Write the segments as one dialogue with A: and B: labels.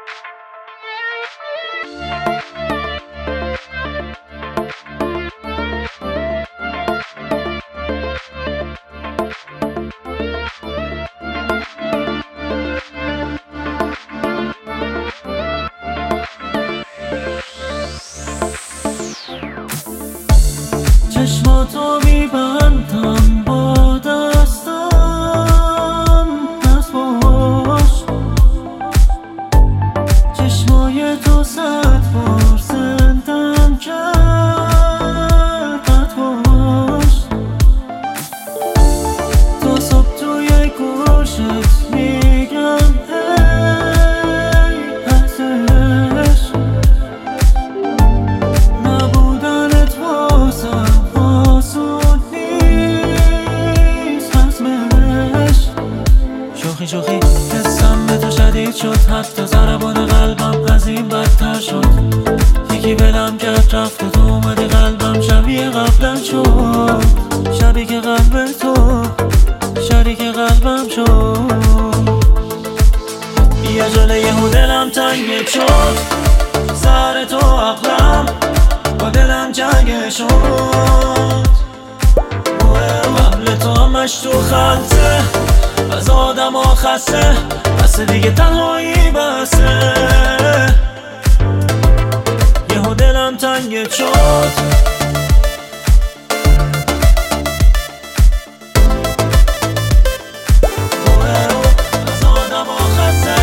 A: چشماتو میبندم با دستم، پس باش چشمای تو 100 بار زندم کرد، پس باش تا صبح توی گوشت میگم هی ازش نبودنت واسم شوخی حسم به تو شدید شد، حتی ضربان قلبم از این بدتر شد. یکی بلم کرد رفت و تو اومدی قلبم شبیه قبلا شد، شبیه که قلب تو شریک قلبم شد. بیا جلوی یهو دلم تنگ شد، سر تو عقلم با دلم جنگ شد. قبل تو همش تو خلطه، از آدم ها خسته، بس دیگه تنهایی بسه. یهو دلم تنگ شد، از آدم ها خسته.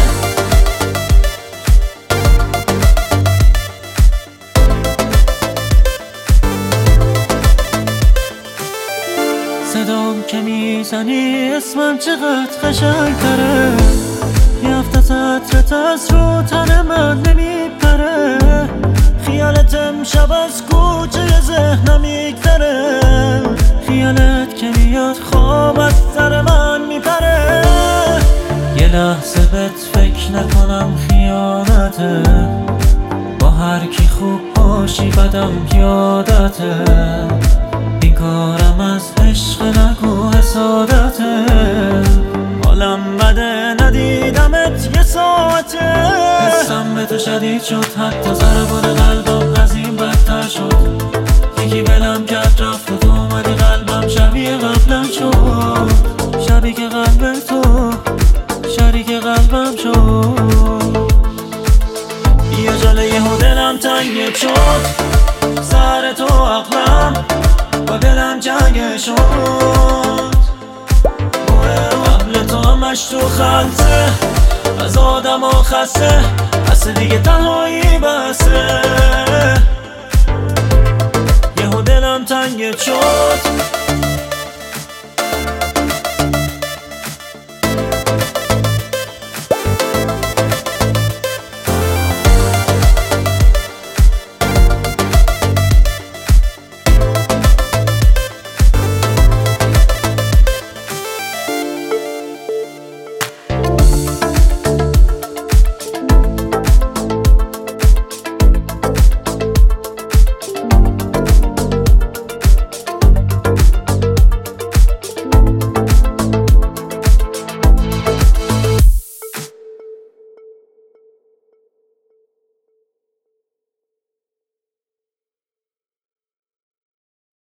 A: صدام که میزنی اسمم چقدر قشنگتره، میفته عطرت از رو تن من نمیپره. خیالت امشب از کوچه ذهنم میگذره، خیالت که میاد خواب از سر من میپره. یه لحظه بهت فکر نکنم خیانته، با هر کی خوب باشی بدم یادته. این کارم از عشق نگو حسادته، حالم بده ندیدمت یه ساعته. حسم به تو شدید شد، حتی ضربان قلبم از این بدتر شد. یکی بلم کرد رفت و تو اومدی قلبم شبیه قبلا شد، شبیه که قلب تو شریک قلبم شد. بیا جلوی یهو دلم تنگ شد، سر تو عقلم با دلم جنگ شد. قبل تو همش تو خلطه، از آدم ها خسته، بس دیگه تنهایی بسه. یهو دلم تنگ شد.